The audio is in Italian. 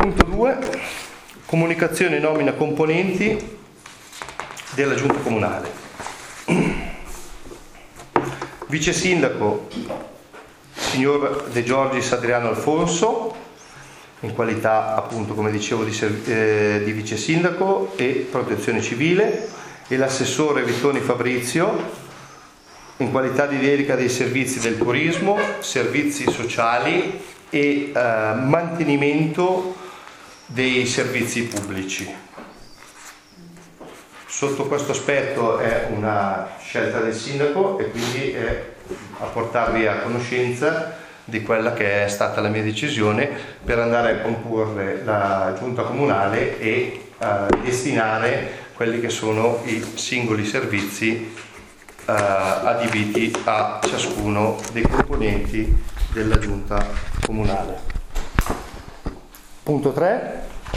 Punto 2. Comunicazione e nomina componenti della giunta comunale. Vice sindaco signor De Giorgis Adriano Alfonso, in qualità appunto, come dicevo, di vice sindaco e protezione civile, e l'assessore Vittoni Fabrizio in qualità di delega dei servizi del turismo, servizi sociali e mantenimento dei servizi pubblici. Sotto questo aspetto è una scelta del sindaco e quindi è a portarvi a conoscenza di quella che è stata la mia decisione per andare a comporre la giunta comunale e destinare quelli che sono i singoli servizi adibiti a ciascuno dei componenti della giunta comunale. Punto 3.